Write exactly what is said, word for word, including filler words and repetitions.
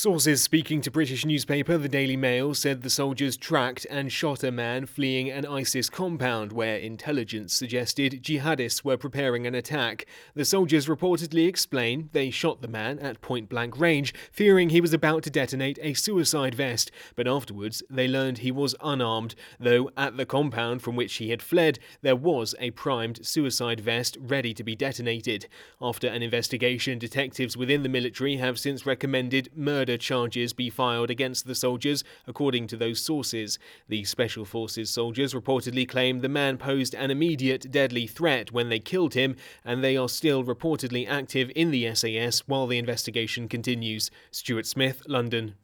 Sources speaking to British newspaper The Daily Mail said the soldiers tracked and shot a man fleeing an ISIS compound where intelligence suggested jihadists were preparing an attack. The soldiers reportedly explain they shot the man at point-blank range, fearing he was about to detonate a suicide vest, but afterwards they learned he was unarmed, though at the compound from which he had fled there was a primed suicide vest ready to be detonated. After an investigation, detectives within the military have since recommended murder charges be filed against the soldiers, according to those sources. The Special Forces soldiers reportedly claim the man posed an immediate deadly threat when they killed him, and they are still reportedly active in the S A S while the investigation continues. Stuart Smith, London.